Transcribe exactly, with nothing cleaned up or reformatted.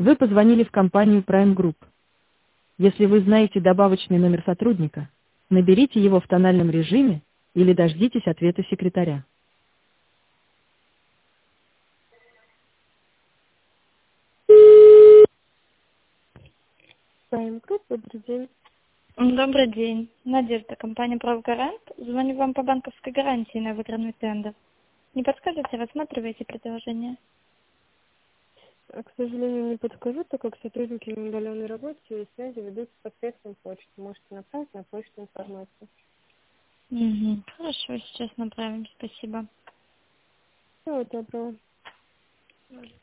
Вы позвонили в компанию Prime Group. Если вы знаете добавочный номер сотрудника, наберите его в тональном режиме или дождитесь ответа секретаря. Prime Group, добрый день. Добрый день. Надежда, компания «Правгарант». Звоню вам по банковской гарантии на выигранный тендер. Не подскажете, рассматриваете предложение? А, К сожалению, не подскажу, так как сотрудники на удаленной работе и связи ведутся посредством почты. Можете направить на почту информацию. Угу. Хорошо, сейчас направим. Спасибо. Всего доброго.